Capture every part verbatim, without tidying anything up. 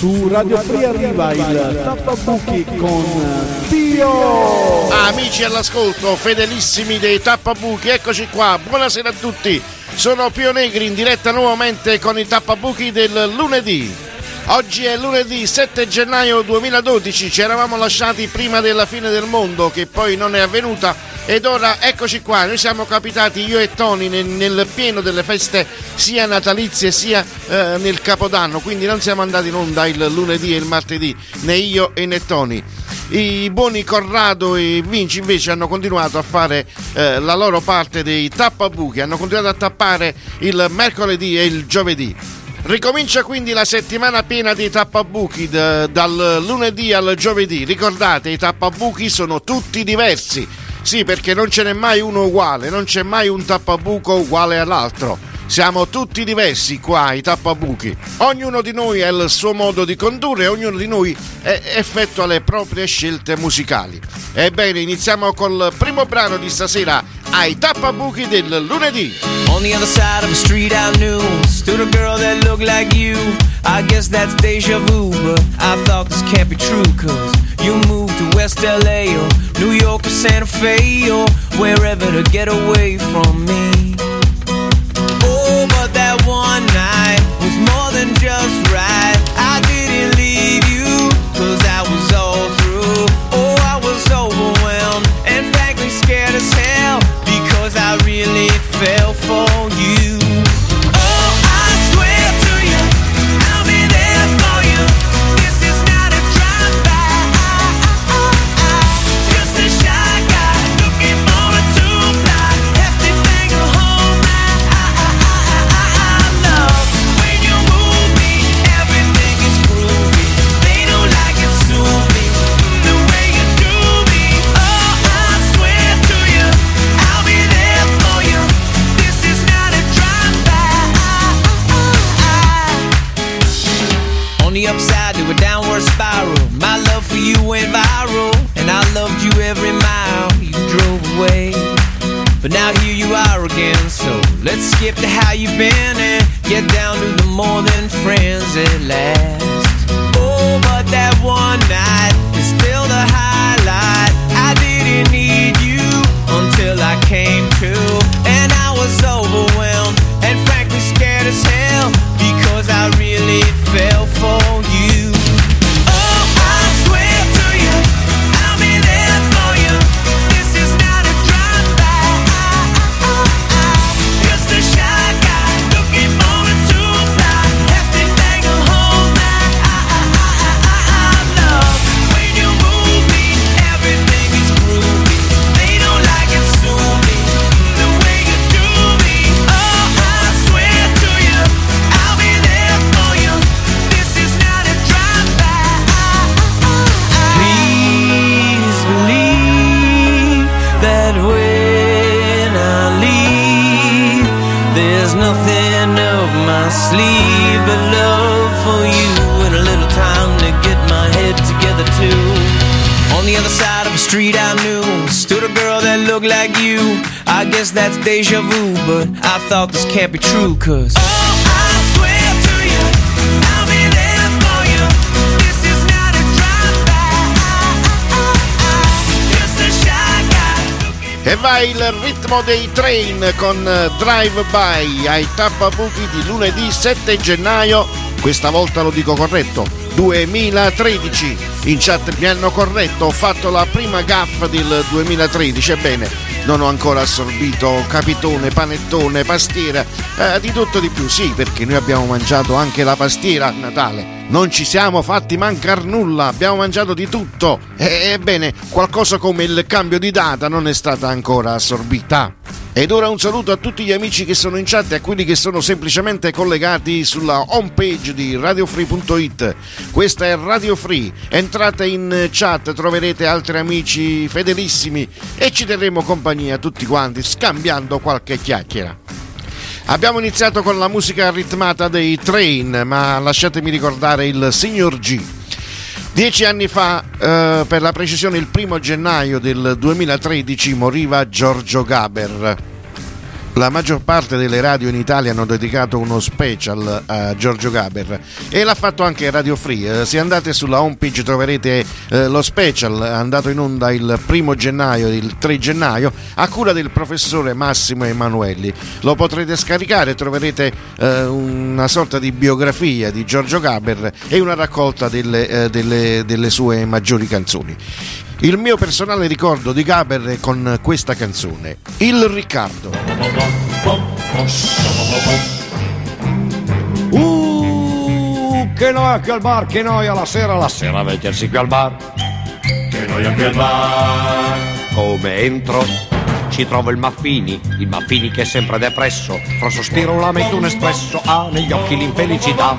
Su Radio Free arriva il Tappabuchi con Dio. Amici all'ascolto, fedelissimi dei Tappabuchi, eccoci qua, buonasera a tutti. Sono Pio Negri in diretta nuovamente con i Tappabuchi del lunedì. Oggi è lunedì sette gennaio duemiladodici, ci eravamo lasciati prima della fine del mondo che poi non è avvenuta ed ora eccoci qua, noi siamo capitati io e Tony nel, nel pieno delle feste sia natalizie sia eh, nel Capodanno, quindi non siamo andati in onda il lunedì e il martedì, né io e né Tony. I buoni Corrado e Vinci invece hanno continuato a fare eh, la loro parte dei Tappabuchi, hanno continuato a tappare il mercoledì e il giovedì. Ricomincia quindi la settimana piena dei Tappabuchi d- dal lunedì al giovedì. Ricordate, i Tappabuchi sono tutti diversi. Sì, perché non ce n'è mai uno uguale, non c'è mai un Tappabuco uguale all'altro. Siamo tutti diversi qua, i Tappabuchi. Ognuno di noi ha il suo modo di condurre, ognuno di noi eh, effettua le proprie scelte musicali. Ebbene, iniziamo col primo brano di stasera ai Tappabuchi del lunedì. On the other side of the street I knew stood a girl that looked like you. I guess that's deja vu, but I thought this can't be true, cause you moved to West L A or New York or Santa Fe or wherever to get away from me. Oh, but that one night was more than just right. I didn't leave you, cause I was all through. Oh, I was overwhelmed and frankly scared as hell, because I really fell for you. Oh, I swear to you, I'll be there for you. This is not a drive-by, just a shy guy looking for a two-ply, hefty thing to hold my love. When you move me, everything is groovy. They don't like it, sue me the way you do me. Oh, I swear to you, I'll be there for you. This is not a drive-by. On the upside to a downward spiral, my love for you went viral, and I loved you every mile you drove away. But now here you are again, so let's skip to how you've been and get down to the more than friends at last. Oh, but that one night is still the highlight. I didn't need you until I came to, and I was overwhelmed and frankly scared as hell, because I really fell for you. Oh, I swear to you, I'll be there for you. This is not a drive-by, just a shy guy looking for a two-ply, hefty thing to hold my love. When you move me, everything is groovy. They don't like it, sue me the way you do me. Oh, I swear to you, I'll be there for you. This is not a drive-by. Please believe that when I leave, there's nothing up my sleeve but love for you and a little time to get my head together too. On the other side of the street I knew stood a girl that looked like you. I guess that's deja vu, but I thought this can't be true, cause oh, I swear to you, I'll be there for you. This is not a drive-by, just a shy guy. E va il ritmo dei Train con Drive By ai Tappabuchi di lunedì sette gennaio, questa volta lo dico corretto, duemilatredici. In chat mi hanno corretto, ho fatto la prima gaffa del duemilatredici, ebbene non ho ancora assorbito capitone, panettone, pastiera, eh, di tutto di più, sì, perché noi abbiamo mangiato anche la pastiera a Natale. Non ci siamo fatti mancar nulla, abbiamo mangiato di tutto. Ebbene, qualcosa come il cambio di data non è stata ancora assorbita. Ed ora un saluto a tutti gli amici che sono in chat e a quelli che sono semplicemente collegati sulla homepage di radio free punto it. Questa è Radio Free, entrate in chat, troverete altri amici fedelissimi e ci terremo compagnia tutti quanti scambiando qualche chiacchiera. Abbiamo iniziato con la musica ritmata dei Train, ma lasciatemi ricordare il Signor G. Dieci anni fa, eh, per la precisione il primo gennaio del duemilatredici, moriva Giorgio Gaber. La maggior parte delle radio in Italia hanno dedicato uno special a Giorgio Gaber e l'ha fatto anche Radio Free. Se andate sulla homepage troverete eh, lo special andato in onda il primo gennaio, il tre gennaio, a cura del professore Massimo Emanuelli. Lo potrete scaricare, troverete eh, una sorta di biografia di Giorgio Gaber e una raccolta delle, eh, delle, delle sue maggiori canzoni. Il mio personale ricordo di Gaber è con questa canzone, Il Riccardo. Uh, che noia qui al bar, che noia la sera, la sera vedersi qui al bar. Che noia qui al bar. Come entro ci trovo il Maffini, il Maffini che è sempre depresso, fra sospiro un lamento, un espresso, ha negli occhi l'infelicità.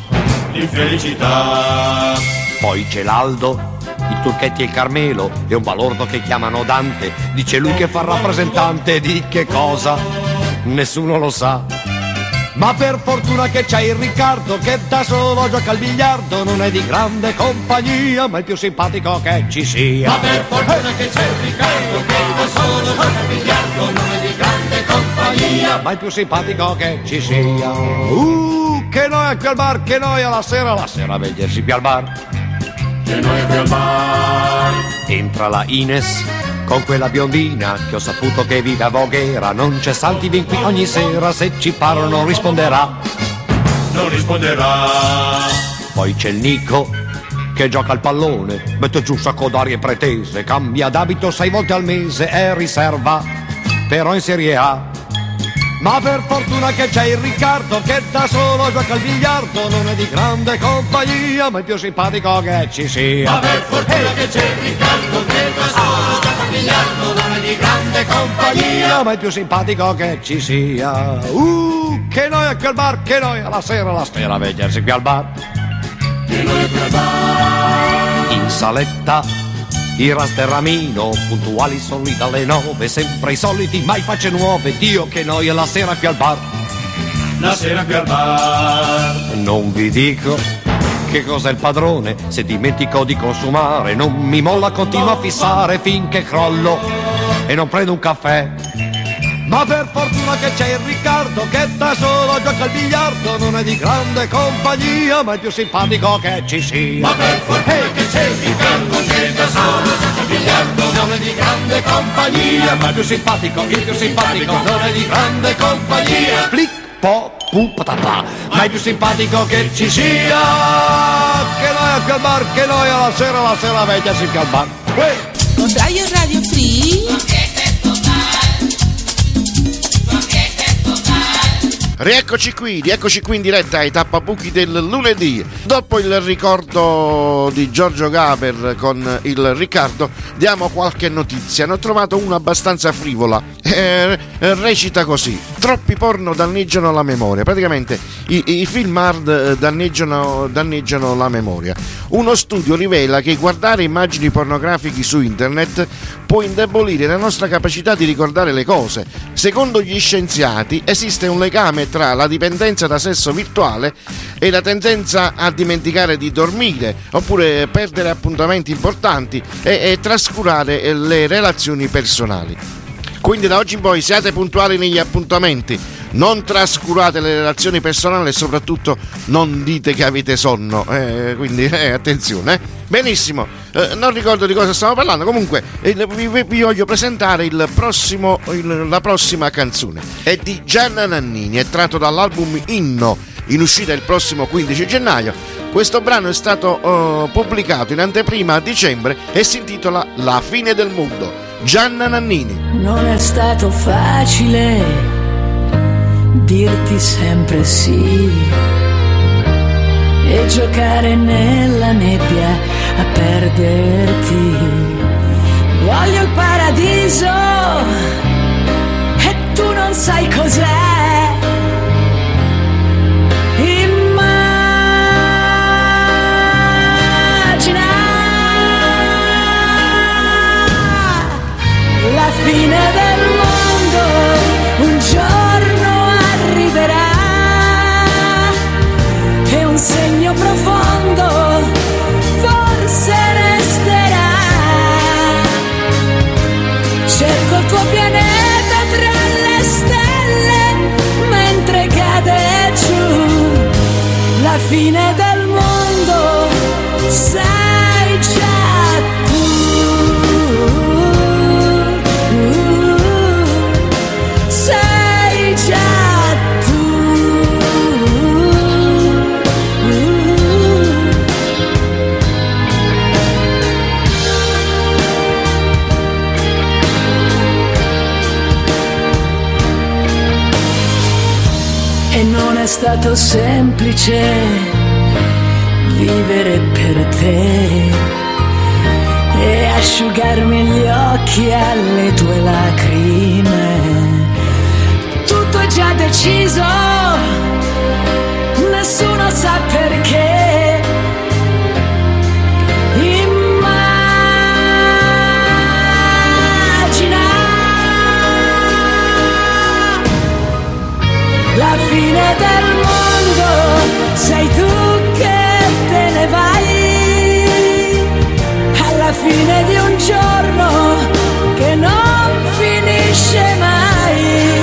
L'infelicità. Poi c'è l'Aldo, i Turchetti e il Carmelo e un balordo che chiamano Dante. Dice lui che fa rappresentante di che cosa? Nessuno lo sa. Ma per fortuna che c'è il Riccardo che da solo gioca al biliardo, non è di grande compagnia ma il più simpatico che ci sia. Ma per fortuna che c'è il Riccardo che da solo gioca al biliardo, non è di grande compagnia ma il più simpatico che ci sia. Uh, che noia qui al bar, che noia la sera, la sera vedersi qui al bar. Che noia qui al bar. Entra la Ines con quella biondina che ho saputo che vive a Voghera. Non c'è salti, vin qui ogni sera, se ci parlo non risponderà. Non risponderà. Poi c'è il Nico che gioca al pallone, mette giù un sacco d'arie pretese, cambia d'abito sei volte al mese, è riserva però in Serie A. Ma per fortuna che c'è il Riccardo che da solo gioca al biliardo, non è di grande compagnia ma il più simpatico che ci sia. Ma per fortuna che c'è il Riccardo che da solo gioca al biliardo, non è di grande compagnia ma il più simpatico che ci sia. Uh, che noia qui al bar, che noia la sera, la sera vedersi qui al bar. Che noia qui al bar. In saletta i Rasterramino, puntuali sono lì dalle nove, sempre i soliti, mai facce nuove. Dio che noia la sera qui al bar. La sera qui al bar. Non vi dico che cos'è il padrone, se dimentico di consumare non mi molla, continua a fissare finché crollo e non prendo un caffè. Ma per fortuna che c'è il Riccardo che da solo gioca al biliardo, non è di grande compagnia ma il più simpatico che ci sia. Ma per fortuna che c'è il Riccardo che da solo gioca al biliardo, non è di grande compagnia ma il più simpatico, il più simpatico, non è di grande compagnia. Flick po pu patata, ma il più simpatico che ci sia. Che noia qui al bar, che noia la sera, la sera vedersi qui al bar. Con Radio Radio Free. Rieccoci qui, rieccoci qui in diretta ai Tappabuchi del lunedì. Dopo il ricordo di Giorgio Gaber con il Riccardo, diamo qualche notizia. Ne ho trovato una abbastanza frivola. Eh, recita così: troppi porno danneggiano la memoria. Praticamente i, i film hard danneggiano, danneggiano la memoria. Uno studio rivela che guardare immagini pornografiche su internet può indebolire la nostra capacità di ricordare le cose. Secondo gli scienziati esiste un legame tra la dipendenza da sesso virtuale e la tendenza a dimenticare di dormire, oppure perdere appuntamenti importanti e, e trascurare le relazioni personali. Quindi da oggi in poi siate puntuali negli appuntamenti, non trascurate le relazioni personali e soprattutto non dite che avete sonno, eh, quindi eh, attenzione. Eh. Benissimo, eh, non ricordo di cosa stiamo parlando, comunque eh, vi, vi voglio presentare il prossimo, il, la prossima canzone. È di Gianna Nannini, è tratto dall'album Inno, in uscita il prossimo quindici gennaio. Questo brano è stato uh, pubblicato in anteprima a dicembre e si intitola La fine del mondo. Gianna Nannini. Non è stato facile dirti sempre sì e giocare nella nebbia a perderti. Voglio il paradiso e tu non sai cos'è. Immagina la fine del mondo, un giorno arriverà e un segno profondo forse resterà. Cerco il tuo pianeta tra le stelle fine del mondo sei già tu. Sei già tu. E non è stato semplice vivere per te e asciugarmi gli occhi alle tue lacrime. Tutto è già deciso, nessuno sa perché. Immagina la fine del mondo, sei tu che te ne vai alla fine di un giorno che non finisce mai.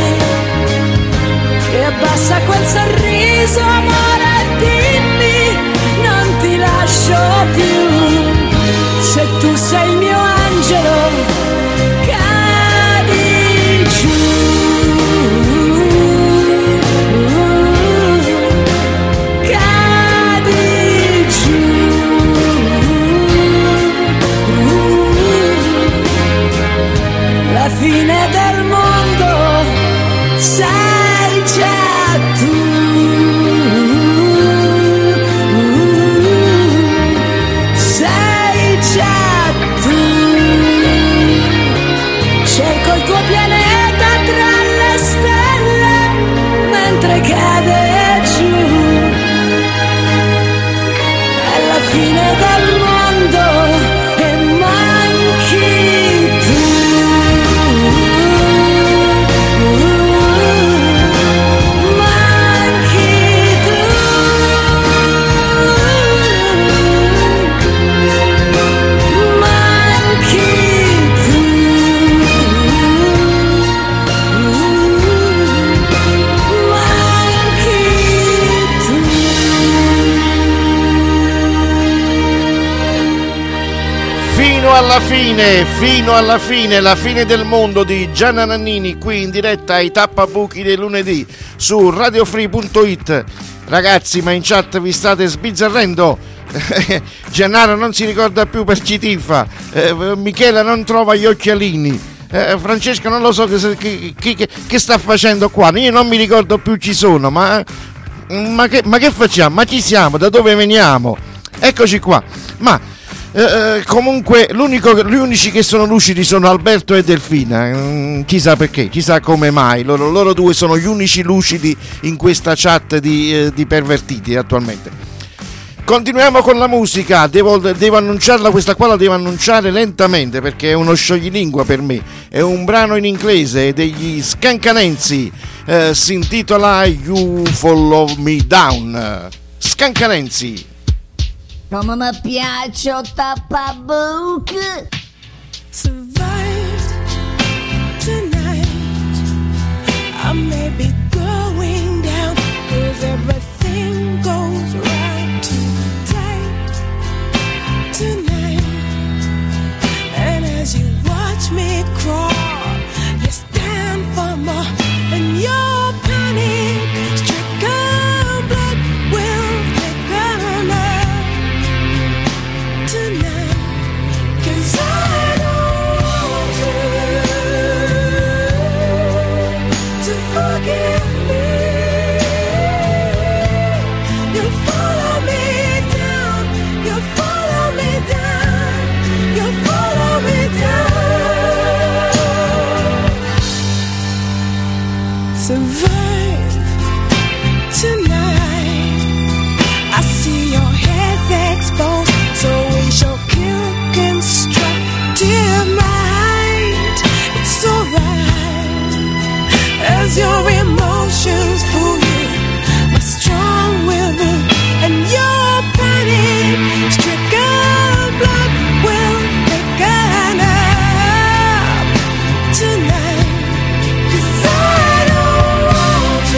E abbassa quel sorriso, amore, dimmi, non ti lascio più. Se tu sei il mio angelo, cadi giù. La fine del mondo sei già tu. Sei già tu. Cerco il tuo pianeta tra le stelle mentre cade giù. È la fine del mondo e manchi tu. Alla fine, fino alla fine, la fine del mondo di Gianna Nannini qui in diretta ai Tappabuchi del lunedì su radiofree punto it. Ragazzi, ma in chat vi state sbizzarrendo. Gennaro non si ricorda più per chi tifa, eh, Michela non trova gli occhialini, eh, Francesco non lo so che, che, che, che sta facendo qua, io non mi ricordo più chi sono, ma, ma, che, ma che facciamo? Ma chi siamo? Da dove veniamo? Eccoci qua. Ma Eh, comunque l'unico, gli unici che sono lucidi sono Alberto e Delfina, mm, chissà perché, chissà come mai, loro, loro due sono gli unici lucidi in questa chat di, eh, di pervertiti attualmente. Continuiamo con la musica, devo, devo annunciarla, questa qua la devo annunciare lentamente perché è uno scioglilingua per me, è un brano in inglese degli Scancanensi, eh, si intitola You Follow Me Down. Scancanensi. Come mi piace Tappabuchi. Survived tonight. I may be going down, 'cause everything goes right tonight. Tonight. And as you watch me crawl, you stand for more than your panic. Stricken blood will thicken up tonight, 'cause I don't want you to forgive me. You follow me down, you follow me down, you follow me down. Survive tonight. I see your heads exposed, so we shall kick and strike. Dear might, it's alright. As your emotions fool you, my strong will rule, and your panic stricken blood will thicken up tonight. 'Cause I don't want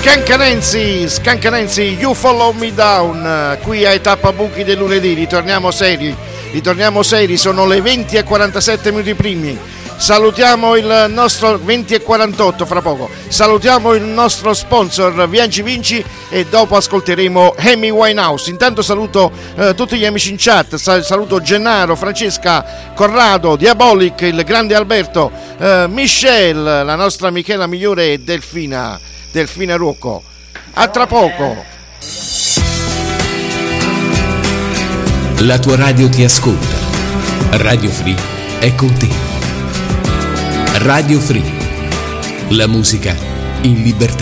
Scancanensi, Scancanensi, You Follow Me Down, qui ai Tappabuchi del lunedì. Ritorniamo seri, ritorniamo seri, sono le venti e quarantasette minuti primi. Salutiamo il nostro venti e quarantotto fra poco. Salutiamo il nostro sponsor Viaggi Vinci e dopo ascolteremo Amy Winehouse. Intanto saluto eh, tutti gli amici in chat, saluto Gennaro, Francesca, Corrado, Diabolic, il grande Alberto, eh, Michelle, la nostra Michela Migliore e Delfina, Delfina Rocco. A tra poco. La tua radio ti ascolta. Radio Free è con te. Radio Free, la musica in libertà.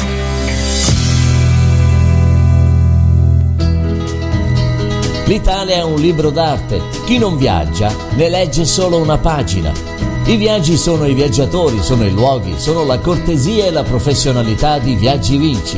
L'Italia è un libro d'arte. Chi non viaggia ne legge solo una pagina. I viaggi sono i viaggiatori, sono i luoghi, sono la cortesia e la professionalità di Viaggi Vinci.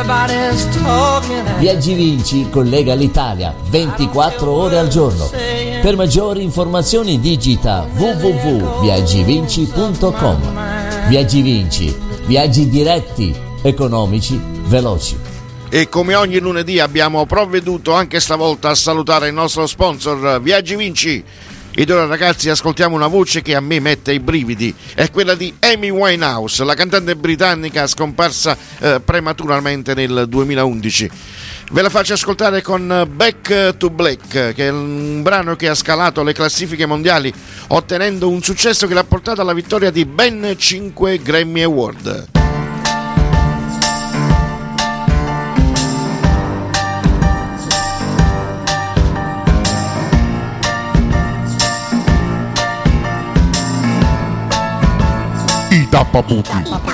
Viaggi Vinci collega l'Italia ventiquattro ore al giorno. Per maggiori informazioni digita w w w punto viaggi vinci punto com. Viaggi Vinci, viaggi diretti, economici, veloci. E come ogni lunedì abbiamo provveduto anche stavolta a salutare il nostro sponsor Viaggi Vinci. Ed ora ragazzi ascoltiamo una voce che a me mette i brividi, è quella di Amy Winehouse, la cantante britannica scomparsa eh, prematuramente nel duemilaundici. Ve la faccio ascoltare con Back to Black, che è un brano che ha scalato le classifiche mondiali ottenendo un successo che l'ha portato alla vittoria di ben cinque Grammy Award. I Tappabuchi.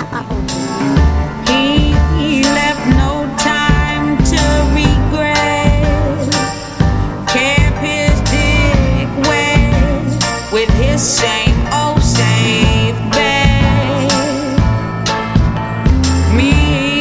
He left no time to regret. Kept his dick wet with his same old safe bet. Me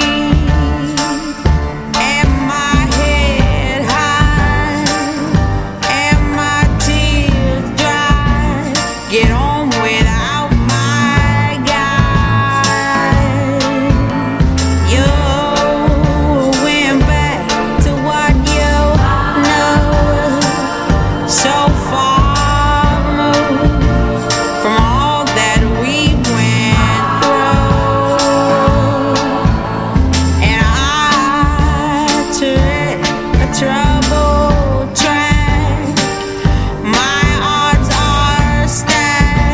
and my head high and my tears dry. Get on without my guy. You went back to what you know. So far removed from all that we went through. And I tread a troubled track. My odds are stacked.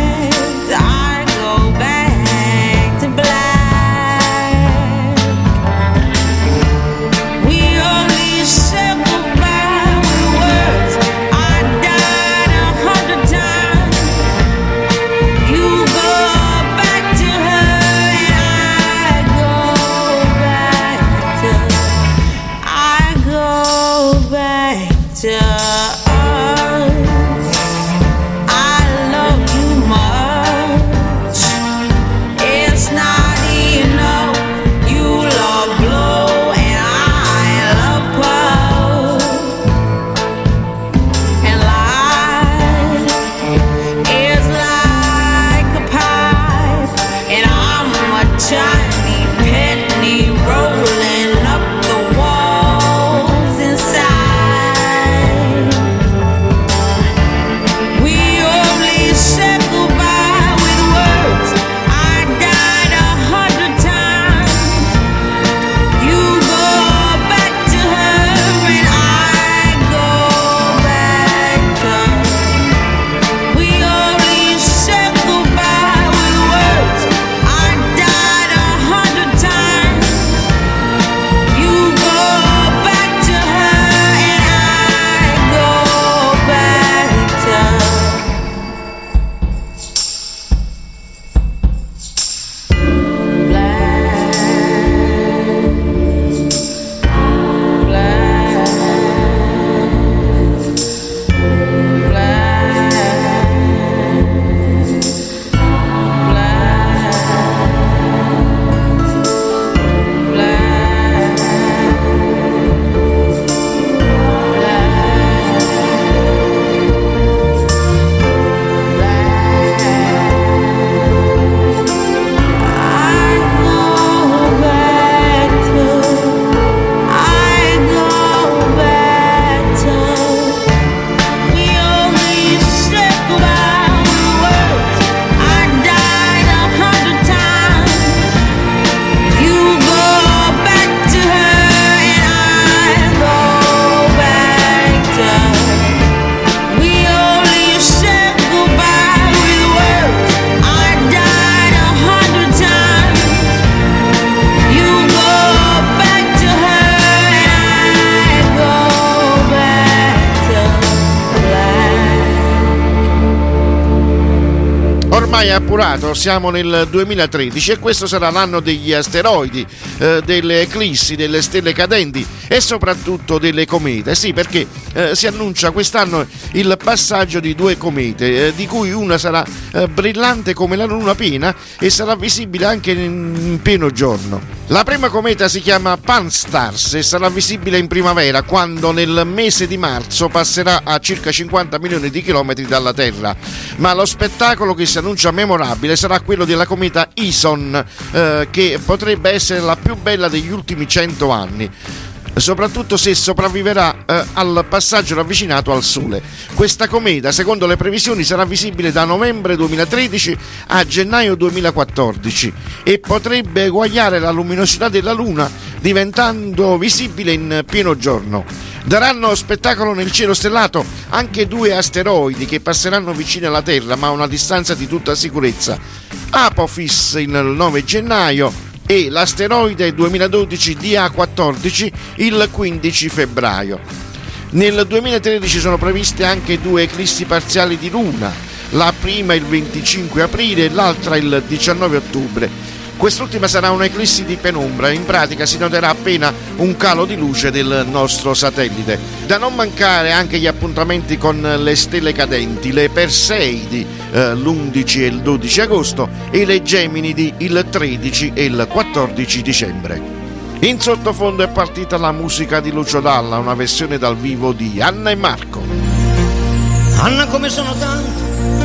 Ormai è appurato, siamo nel duemilatredici e questo sarà l'anno degli asteroidi, eh, delle eclissi, delle stelle cadenti e soprattutto delle comete. Sì, perché eh, si annuncia quest'anno il passaggio di due comete, eh, di cui una sarà eh, brillante come la luna piena e sarà visibile anche in, in pieno giorno. La prima cometa si chiama Pan-STARRS e sarà visibile in primavera, quando nel mese di marzo passerà a circa cinquanta milioni di chilometri dalla Terra. Ma lo spettacolo che si annuncia memorabile sarà quello della cometa Ison, eh, che potrebbe essere la più bella degli ultimi cento anni, soprattutto se sopravviverà eh, al passaggio ravvicinato al Sole. Questa cometa, secondo le previsioni, sarà visibile da novembre duemilatredici a gennaio duemilaquattordici e potrebbe eguagliare la luminosità della Luna, diventando visibile in pieno giorno. Daranno spettacolo nel cielo stellato anche due asteroidi che passeranno vicino alla Terra, ma a una distanza di tutta sicurezza: Apophis il nove gennaio e l'asteroide duemiladodici D A quattordici il quindici febbraio. Nel duemilatredici sono previste anche due eclissi parziali di luna, la prima il venticinque aprile e l'altra il diciannove ottobre. Quest'ultima sarà un'eclissi di penombra, in pratica si noterà appena un calo di luce del nostro satellite. Da non mancare anche gli appuntamenti con le stelle cadenti, le Perseidi eh, l'undici e il dodici agosto e le Geminidi il tredici e il quattordici dicembre. In sottofondo è partita la musica di Lucio Dalla, una versione dal vivo di Anna e Marco. Anna come sono tante,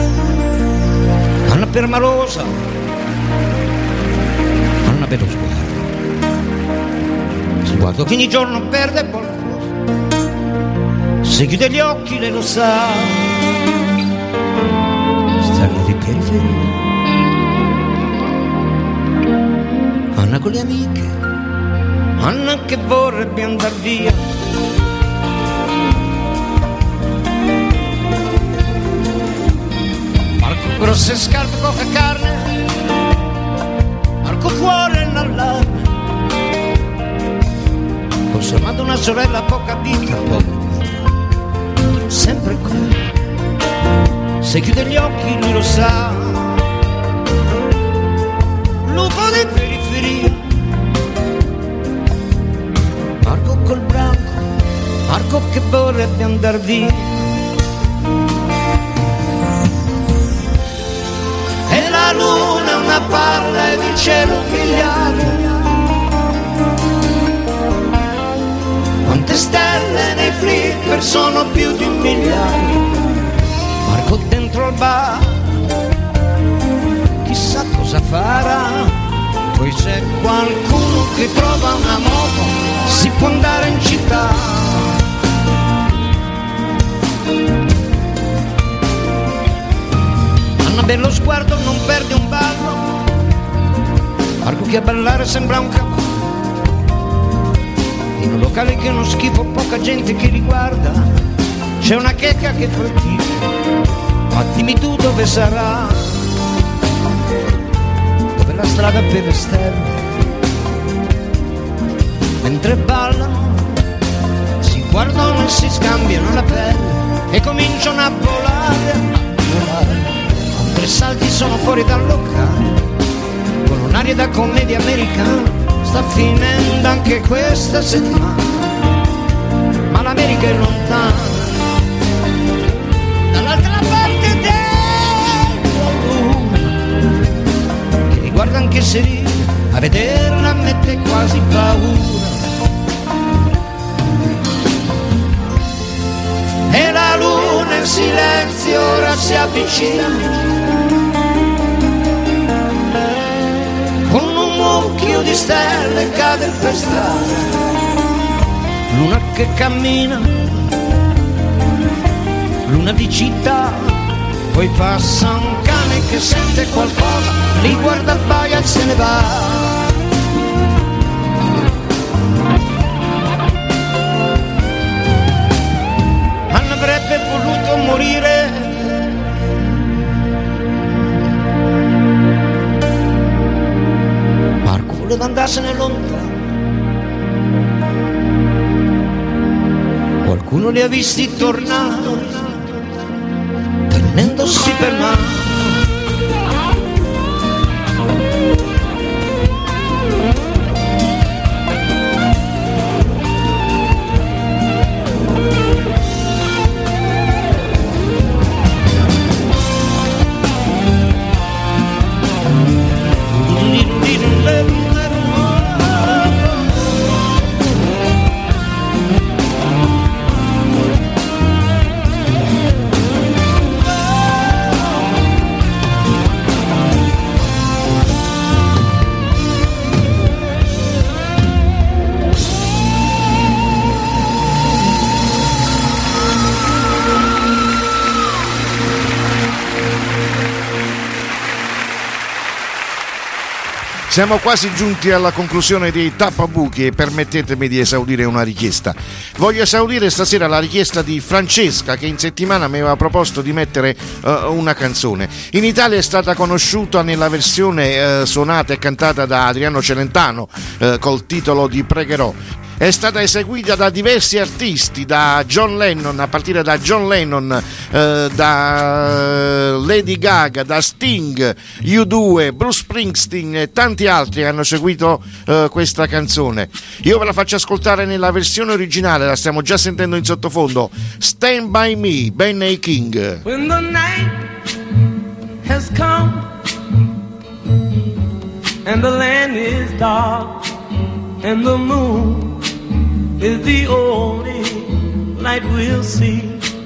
Anna permalosa, Anna per lo sguardo, sguardo che ogni giorno perde qualcosa, se chiude gli occhi lei lo sa, stella di periferia. Anna con le amiche, Anna che vorrebbe andar via, Marco grosse scarpe, poca carne, Marco cuore nell'allarme, conservando una sorella, poca vita, poca vita, sempre qui, se chiude gli occhi lui lo sa, lupo di periferia, Marco col branco, Marco che vorrebbe andar via. E la luna è una palla e il cielo un miliardo, quante stelle nei flipper sono più di un miliardo. Marco dentro al bar, chissà cosa farà, poi c'è qualcuno che trova una moto, si può andare in città. Anna bello sguardo, non perde un ballo, Marco che a ballare sembra un cavallo, in un locale che è uno schifo, poca gente che li guarda, c'è una checca che fa il tifo, ma dimmi tu dove sarà, dove la strada per le stelle, mentre ballano si guardano e si scambiano la pelle e cominciano a volare, a volare. Tre salti sono fuori dal locale, con un'aria da commedia americana, sta finendo anche questa settimana, ma l'America è lontana, dall'altra parte della luna, che li guarda anche se ride, a vederla mette quasi paura. E la luna in silenzio ora si avvicina, con un mucchio di stelle cade per strada, luna che cammina, luna di città, poi passa un cane che sente qualcosa, li guarda, abbaia e se ne va. Anna avrebbe voluto morire, Marco voleva andarsene lontano, qualcuno li ha visti tornare, tenendosi per mano, Siamo quasi giunti alla conclusione dei Tappabuchi e permettetemi di esaudire una richiesta. Voglio esaudire stasera la richiesta di Francesca, che in settimana mi aveva proposto di mettere uh, una canzone. In Italia è stata conosciuta nella versione uh, suonata e cantata da Adriano Celentano uh, col titolo di Pregherò. È stata eseguita da diversi artisti, da John Lennon, a partire da John Lennon, eh, da Lady Gaga, da Sting, U due, Bruce Springsteen e tanti altri hanno seguito eh, questa canzone. Io ve la faccio ascoltare nella versione originale, la stiamo già sentendo in sottofondo. Stand By Me, Benny King. When the night has come and the land is dark and the moon is the only light we'll see.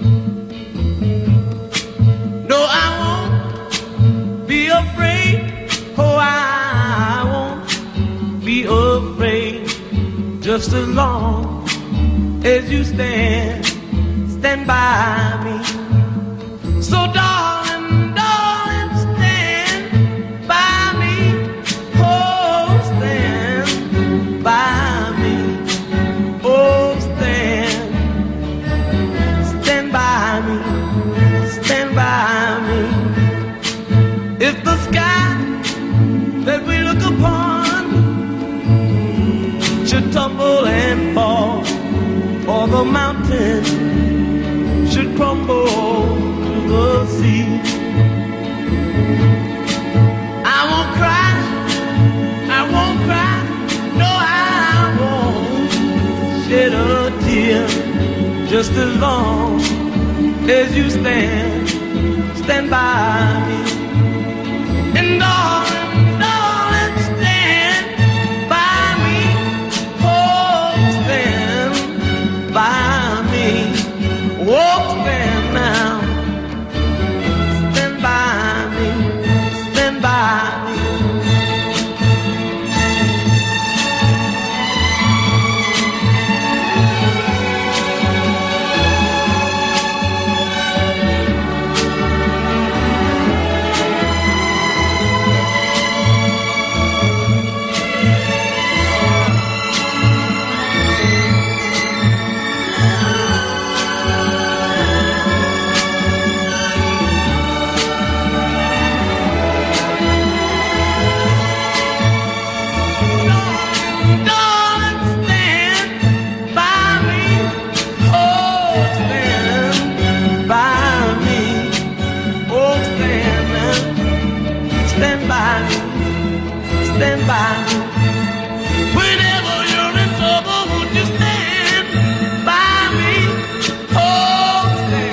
No, I won't be afraid. Oh, I won't be afraid. Just as long as you stand, stand by me. So darling, darling, stand by me. Oh, stand by me. Oh, stand, stand by me, stand by me. If the sky that we look upon should tumble and fall, or the mountain should crumble to the sea, I won't cry, I won't cry, no, I won't shed a tear, just as long as you stand, stand by me. And darling, darling, stand by me. Oh, stand by me. Oh, stand now. Stand by me. Stand by me. Stand by me. Whenever you're in trouble, would you stand by me? Oh,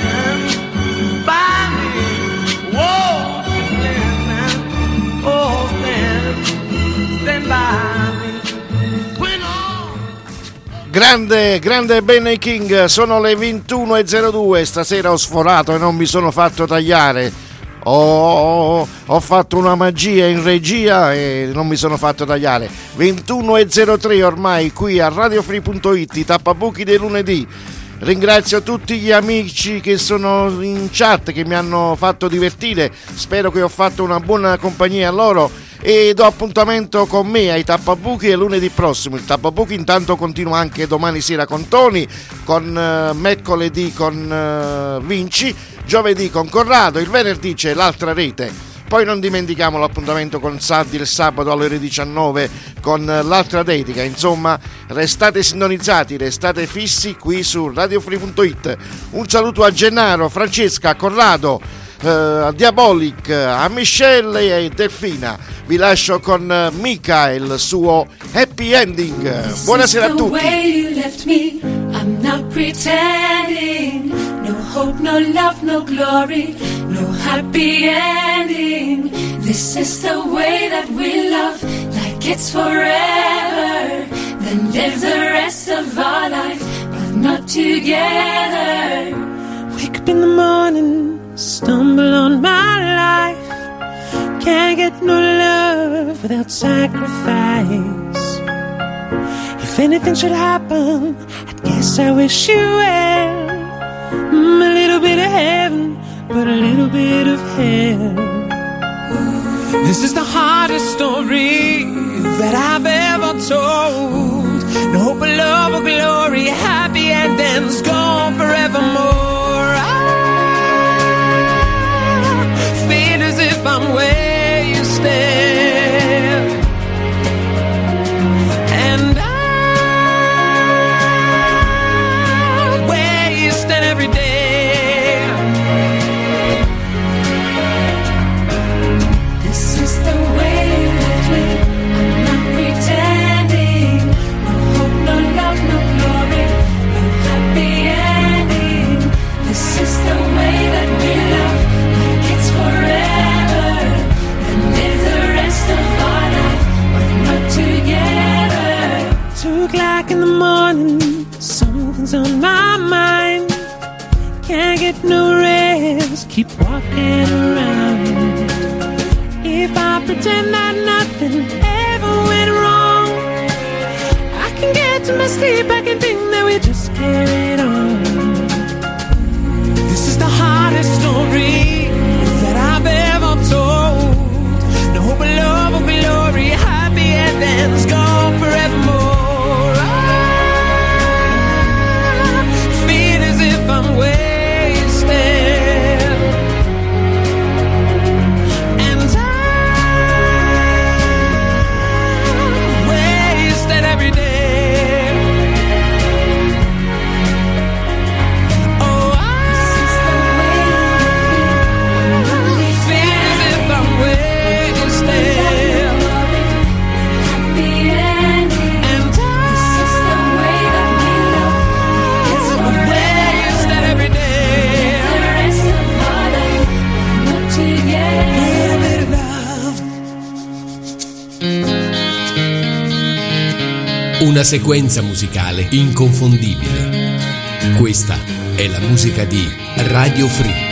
stand by me. Whoa, stand now. Oh, stand, stand by me. When all... Grande, grande Benny King, sono le ventuno e zero due, stasera ho sforato e non mi sono fatto tagliare. Ho, ho fatto una magia in regia e non mi sono fatto tagliare. ventuno e zero tre ormai qui a radiofree punto it, i Tappabuchi del lunedì. Ringrazio tutti gli amici che sono in chat, che mi hanno fatto divertire. Spero che ho fatto una buona compagnia a loro e do appuntamento con me ai Tappabuchi lunedì prossimo. Il Tappabuchi intanto continua anche domani sera con Tony, con uh, mercoledì con uh, Vinci, giovedì con Corrado, il venerdì c'è l'altra rete. Poi non dimentichiamo l'appuntamento con Saddi il sabato alle ore diciannove con l'altra dedica. Insomma, restate sintonizzati, restate fissi qui su radiofree punto it. Un saluto a Gennaro, Francesca, Corrado, eh, a Diabolic, a Michelle e Delfina. Vi lascio con Mika e il suo Happy Ending. Buonasera a tutti. I'm not pretending, no hope, no love, no glory, no happy ending. This is the way that we love, like it's forever. Then live the rest of our life, but not together. Wake up in the morning, stumble on my life. Can't get no love without sacrifice. If anything should happen, I guess I wish you well. Mm, a little bit of heaven, but a little bit of hell. This is the hardest story that I've ever told. No hope of love or glory, happy endings gone forevermore. I feel as if I'm where you stand, and I'm where you stand every day. This is the way you left me. I'm not pretending. No hope, no love, no glory, no happy ending. This is the way that we love, like it's forever, and live the rest of our life when we're together. Two o'clock in the morning, something's on my mind. Can't get no rest, keep walking around. If I pretend that nothing ever went wrong, I can get to my sleep, I can think that we just carried on. This is the hardest story that I've ever told. No hope of love or glory, happy endings gone forevermore. I feel as if I'm where you stand, and I'm where you stand every day. Oh, I feel as if I'm where you stand, Happy ending. and This is the way that we love, like it's I'm where you forever. stand every day. The rest of our life when we're together. Una sequenza musicale inconfondibile. Questa è la musica di Radio Free.